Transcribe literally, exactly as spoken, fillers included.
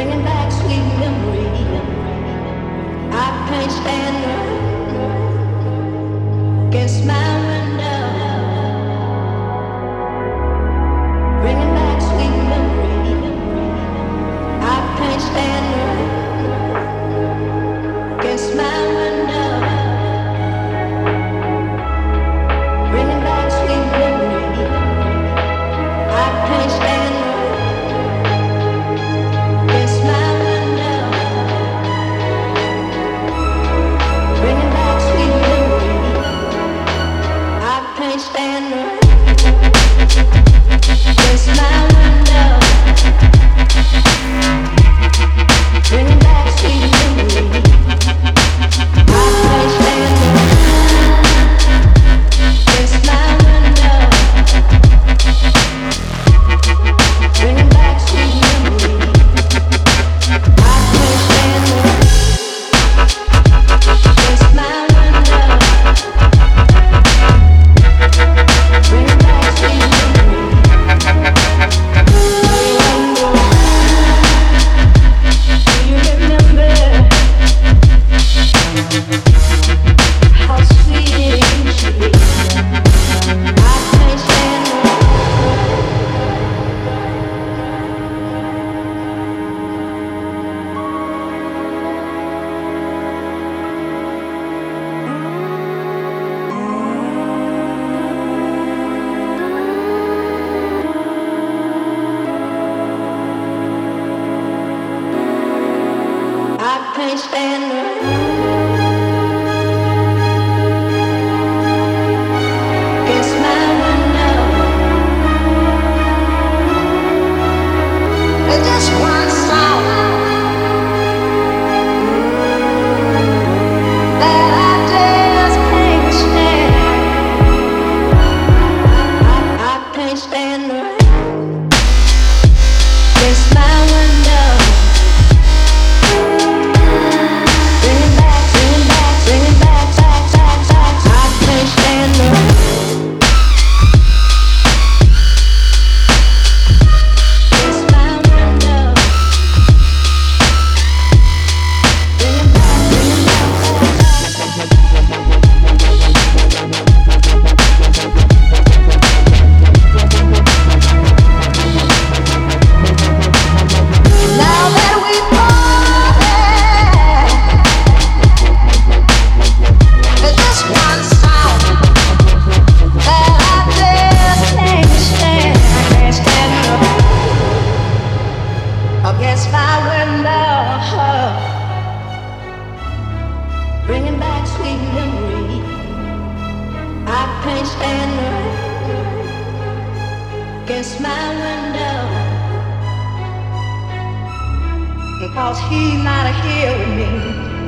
bringing back sweet memory. I can't stand against my window, bringing back sweet memory. I can't stand against my window, bringing back sweet memory. I can't stand against my window, bringing back sweet memory. I can't stand against my window, bringing back sweet memory. I can't stand against my window, bringing back sweet memory. I can't stand against my window, bringing back sweet memory. Do you remember how sweet it used to be? I can't stand I can't stand against my window. There's just one song that I just can't stand. I, I, I can't stand against my window. Bring it back, bring it back, bring it back, back, back, back. I can't stand against my window. Bring it back, bring it back, now that we've parted, there's just one sound that I just can't stand. I can't stand against my window, bringing back sweet memory. I can't stand against my window, because he's not here with me.